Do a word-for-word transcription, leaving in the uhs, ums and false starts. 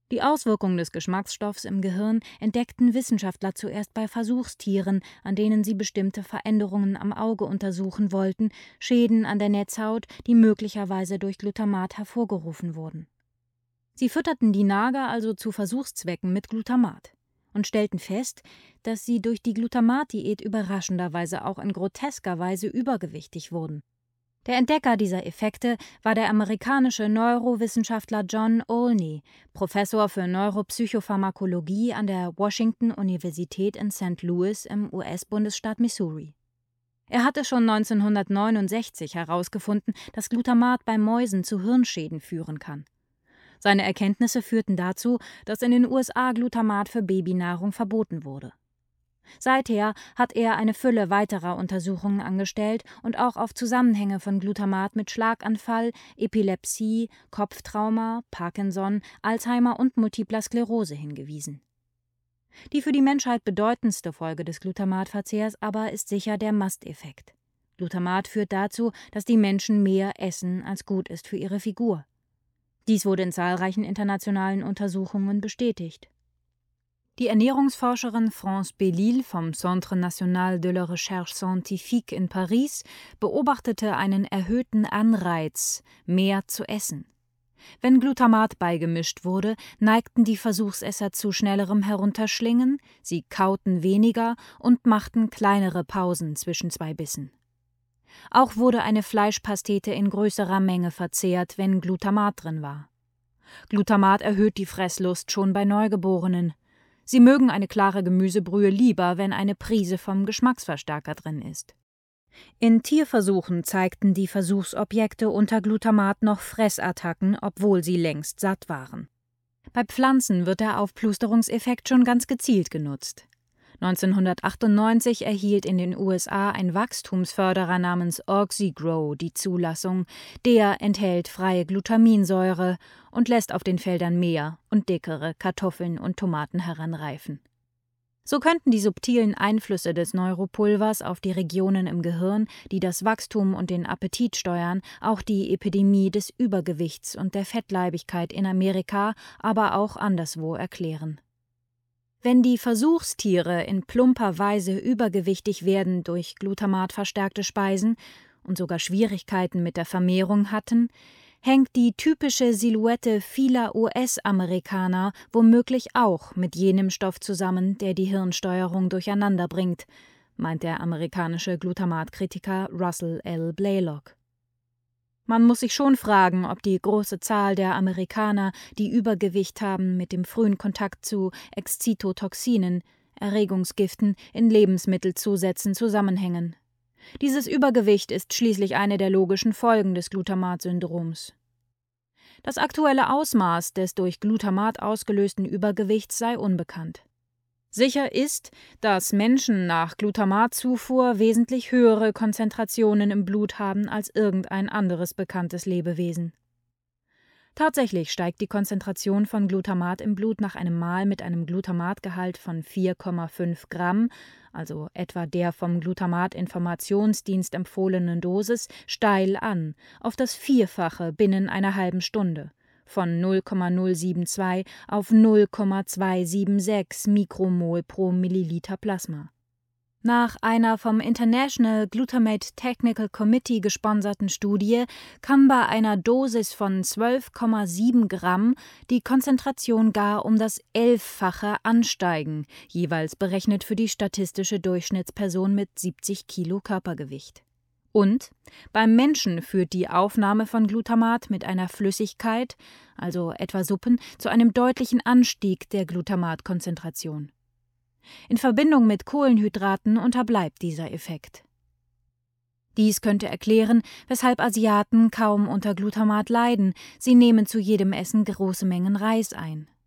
Die Auswirkungen des Geschmacksstoffs im Gehirn entdeckten Wissenschaftler zuerst bei Versuchstieren, an denen sie bestimmte Veränderungen am Auge untersuchen wollten, Schäden an der Netzhaut, die möglicherweise durch Glutamat hervorgerufen wurden. Sie fütterten die Nager also zu Versuchszwecken mit Glutamat und stellten fest, dass sie durch die Glutamat-Diät überraschenderweise auch in grotesker Weise übergewichtig wurden. Der Entdecker dieser Effekte war der amerikanische Neurowissenschaftler John Olney, Professor für Neuropsychopharmakologie an der Washington-Universität in Sankt Louis im U S-Bundesstaat Missouri. Er hatte schon neunzehnhundertneunundsechzig herausgefunden, dass Glutamat bei Mäusen zu Hirnschäden führen kann. Seine Erkenntnisse führten dazu, dass in den U S A Glutamat für Babynahrung verboten wurde. Seither hat er eine Fülle weiterer Untersuchungen angestellt und auch auf Zusammenhänge von Glutamat mit Schlaganfall, Epilepsie, Kopftrauma, Parkinson, Alzheimer und multipler Sklerose hingewiesen. Die für die Menschheit bedeutendste Folge des Glutamatverzehrs aber ist sicher der Masteffekt. Glutamat führt dazu, dass die Menschen mehr essen, als gut ist für ihre Figur. Dies wurde in zahlreichen internationalen Untersuchungen bestätigt. Die Ernährungsforscherin France Bellil vom Centre National de la Recherche Scientifique in Paris beobachtete einen erhöhten Anreiz, mehr zu essen. Wenn Glutamat beigemischt wurde, neigten die Versuchsesser zu schnellerem Herunterschlingen, sie kauten weniger und machten kleinere Pausen zwischen zwei Bissen. Auch wurde eine Fleischpastete in größerer Menge verzehrt, wenn Glutamat drin war. Glutamat erhöht die Fresslust schon bei Neugeborenen. Sie mögen eine klare Gemüsebrühe lieber, wenn eine Prise vom Geschmacksverstärker drin ist. In Tierversuchen zeigten die Versuchsobjekte unter Glutamat noch Fressattacken, obwohl sie längst satt waren. Bei Pflanzen wird der Aufplusterungseffekt schon ganz gezielt genutzt. neunzehnhundertachtundneunzig erhielt in den U S A ein Wachstumsförderer namens Oxygrow die Zulassung. Der enthält freie Glutaminsäure und lässt auf den Feldern mehr und dickere Kartoffeln und Tomaten heranreifen. So könnten die subtilen Einflüsse des Neuropulvers auf die Regionen im Gehirn, die das Wachstum und den Appetit steuern, auch die Epidemie des Übergewichts und der Fettleibigkeit in Amerika, aber auch anderswo erklären. Wenn die Versuchstiere in plumper Weise übergewichtig werden durch Glutamat verstärkte Speisen und sogar Schwierigkeiten mit der Vermehrung hatten, hängt die typische Silhouette vieler U S-Amerikaner womöglich auch mit jenem Stoff zusammen, der die Hirnsteuerung durcheinander bringt, meint der amerikanische Glutamatkritiker Russell L. Blaylock. Man muss sich schon fragen, ob die große Zahl der Amerikaner, die Übergewicht haben, mit dem frühen Kontakt zu Excitotoxinen, Erregungsgiften in Lebensmittelzusätzen zusammenhängen. Dieses Übergewicht ist schließlich eine der logischen Folgen des Glutamat-Syndroms. Das aktuelle Ausmaß des durch Glutamat ausgelösten Übergewichts sei unbekannt. Sicher ist, dass Menschen nach Glutamatzufuhr wesentlich höhere Konzentrationen im Blut haben als irgendein anderes bekanntes Lebewesen. Tatsächlich steigt die Konzentration von Glutamat im Blut nach einem Mahl mit einem Glutamatgehalt von vier Komma fünf Gramm, also etwa der vom Glutamat-Informationsdienst empfohlenen Dosis, steil an, auf das Vierfache binnen einer halben Stunde. Von null Komma null sieben zwei auf null Komma zwei sieben sechs Mikromol pro Milliliter Plasma. Nach einer vom International Glutamate Technical Committee gesponserten Studie kann bei einer Dosis von zwölf Komma sieben Gramm die Konzentration gar um das Elffache ansteigen, jeweils berechnet für die statistische Durchschnittsperson mit siebzig Kilo Körpergewicht. Und beim Menschen führt die Aufnahme von Glutamat mit einer Flüssigkeit, also etwa Suppen, zu einem deutlichen Anstieg der Glutamatkonzentration. In Verbindung mit Kohlenhydraten unterbleibt dieser Effekt. Dies könnte erklären, weshalb Asiaten kaum unter Glutamat leiden, sie nehmen zu jedem Essen große Mengen Reis ein.